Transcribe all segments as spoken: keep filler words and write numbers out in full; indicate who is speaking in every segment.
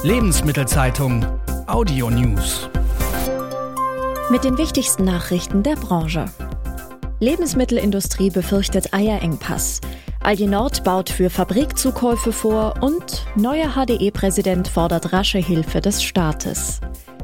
Speaker 1: Lebensmittelzeitung Audio News.
Speaker 2: Mit den wichtigsten Nachrichten der Branche. Lebensmittelindustrie befürchtet Eierengpass. Aldi Nord baut für Fabrikzukäufe vor und neuer H D E-Präsident fordert rasche Hilfe des Staates.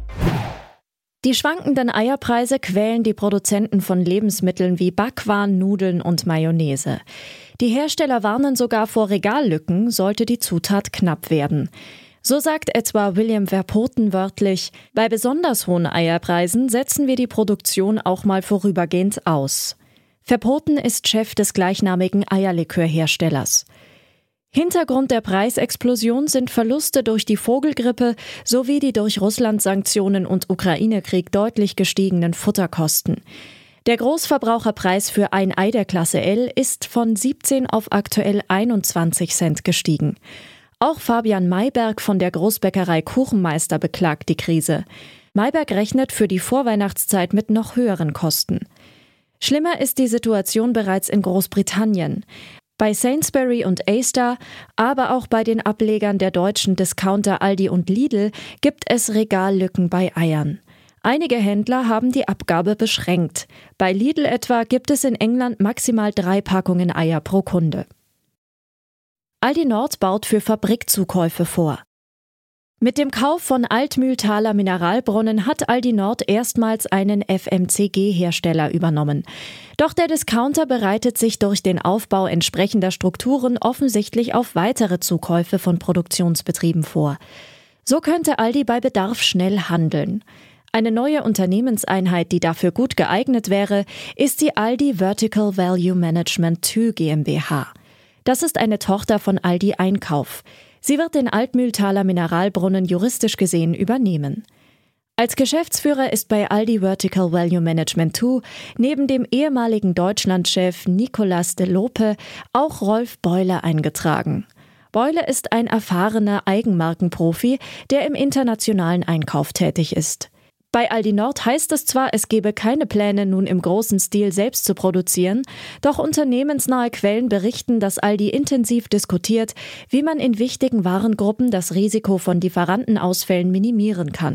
Speaker 2: Die schwankenden Eierpreise quälen die Produzenten von Lebensmitteln wie Backwaren, Nudeln und Mayonnaise. Die Hersteller warnen sogar vor Regallücken, sollte die Zutat knapp werden. So sagt etwa William Verpoten wörtlich: Bei besonders hohen Eierpreisen setzen wir die Produktion auch mal vorübergehend aus. Verpoten ist Chef des gleichnamigen Eierlikörherstellers. Hintergrund der Preisexplosion sind Verluste durch die Vogelgrippe sowie die durch Russland-Sanktionen und Ukraine-Krieg deutlich gestiegenen Futterkosten. Der Großverbraucherpreis für ein Ei der Klasse L ist von siebzehn auf aktuell einundzwanzig Cent gestiegen. Auch Fabian Mayberg von der Großbäckerei Kuchenmeister beklagt die Krise. Mayberg rechnet für die Vorweihnachtszeit mit noch höheren Kosten. Schlimmer ist die Situation bereits in Großbritannien. Bei Sainsbury und Asda, aber auch bei den Ablegern der deutschen Discounter Aldi und Lidl gibt es Regallücken bei Eiern. Einige Händler haben die Abgabe beschränkt. Bei Lidl etwa gibt es in England maximal drei Packungen Eier pro Kunde. Aldi Nord baut für Fabrikzukäufe vor. Mit dem Kauf von Altmühltaler Mineralbrunnen hat Aldi Nord erstmals einen F M C G-Hersteller übernommen. Doch der Discounter bereitet sich durch den Aufbau entsprechender Strukturen offensichtlich auf weitere Zukäufe von Produktionsbetrieben vor. So könnte Aldi bei Bedarf schnell handeln. Eine neue Unternehmenseinheit, die dafür gut geeignet wäre, ist die Aldi Vertical Value Management zwei GmbH. Das ist eine Tochter von Aldi Einkauf. Sie wird den Altmühltaler Mineralbrunnen juristisch gesehen übernehmen. Als Geschäftsführer ist bei Aldi Vertical Value Management zwei neben dem ehemaligen Deutschlandchef Nicolas de Lope auch Rolf Beule eingetragen. Beule ist ein erfahrener Eigenmarkenprofi, der im internationalen Einkauf tätig ist. Bei Aldi Nord heißt es zwar, es gebe keine Pläne, nun im großen Stil selbst zu produzieren, doch unternehmensnahe Quellen berichten, dass Aldi intensiv diskutiert, wie man in wichtigen Warengruppen das Risiko von Lieferantenausfällen minimieren kann.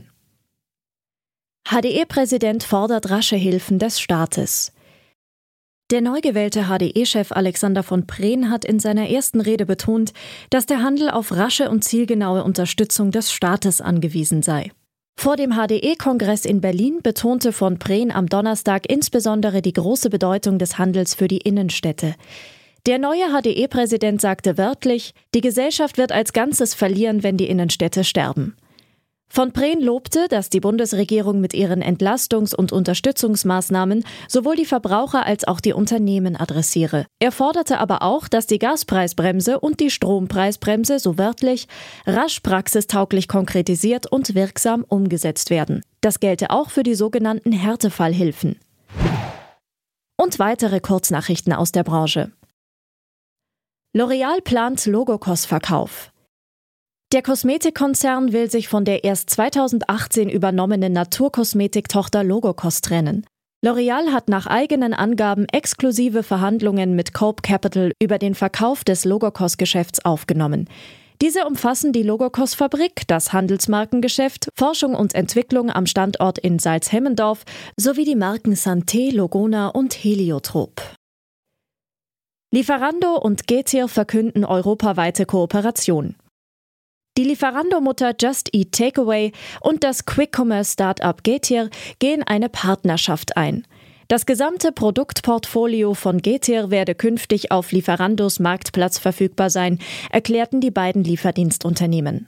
Speaker 2: H D E-Präsident fordert rasche Hilfen des Staates. Der neu gewählte H D E-Chef Alexander von Preen hat in seiner ersten Rede betont, dass der Handel auf rasche und zielgenaue Unterstützung des Staates angewiesen sei. Vor dem H D E-Kongress in Berlin betonte von Preen am Donnerstag insbesondere die große Bedeutung des Handels für die Innenstädte. Der neue H D E-Präsident sagte wörtlich: Die Gesellschaft wird als Ganzes verlieren, wenn die Innenstädte sterben. Von Preen lobte, dass die Bundesregierung mit ihren Entlastungs- und Unterstützungsmaßnahmen sowohl die Verbraucher als auch die Unternehmen adressiere. Er forderte aber auch, dass die Gaspreisbremse und die Strompreisbremse, so wörtlich, rasch praxistauglich konkretisiert und wirksam umgesetzt werden. Das gelte auch für die sogenannten Härtefallhilfen. Und weitere Kurznachrichten aus der Branche. L'Oréal plant Logokos-Verkauf. Der Kosmetikkonzern will sich von der erst zweitausendachtzehn übernommenen Naturkosmetiktochter Logokos trennen. L'Oréal hat nach eigenen Angaben exklusive Verhandlungen mit Cope Capital über den Verkauf des Logokos-Geschäfts aufgenommen. Diese umfassen die Logokos-Fabrik, das Handelsmarkengeschäft, Forschung und Entwicklung am Standort in Salzhemmendorf sowie die Marken Santé, Logona und Heliotrop. Lieferando und Getir verkünden europaweite Kooperation. Die Lieferando-Mutter Just Eat Takeaway und das Quick-Commerce-Startup Getir gehen eine Partnerschaft ein. Das gesamte Produktportfolio von Getir werde künftig auf Lieferandos Marktplatz verfügbar sein, erklärten die beiden Lieferdienstunternehmen.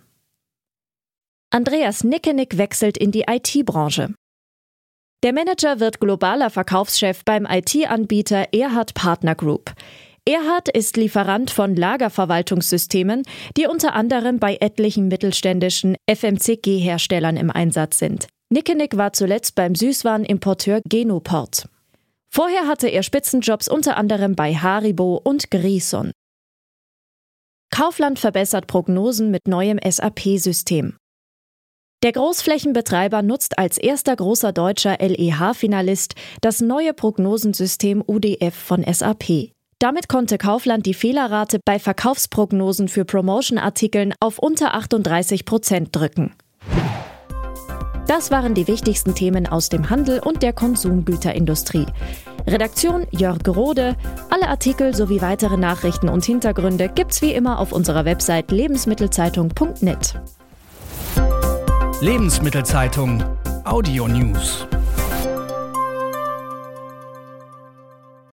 Speaker 2: Andreas Nickenick wechselt in die I T-Branche. Der Manager wird globaler Verkaufschef beim I T-Anbieter Erhard Partner Group. Erhard ist Lieferant von Lagerverwaltungssystemen, die unter anderem bei etlichen mittelständischen F M C G-Herstellern im Einsatz sind. Nickenick war zuletzt beim Süßwarenimporteur Genoport. Vorher hatte er Spitzenjobs unter anderem bei Haribo und Grison. Kaufland verbessert Prognosen mit neuem S A P-System. Der Großflächenbetreiber nutzt als erster großer deutscher L E H-Finalist das neue Prognosensystem U D F von S A P. Damit konnte Kaufland die Fehlerrate bei Verkaufsprognosen für Promotion-Artikeln auf unter achtunddreißig Prozent drücken. Das waren die wichtigsten Themen aus dem Handel und der Konsumgüterindustrie. Redaktion Jörg Rode. Alle Artikel sowie weitere Nachrichten und Hintergründe gibt's wie immer auf unserer Website lebensmittelzeitung punkt net.
Speaker 1: Lebensmittelzeitung Audio News.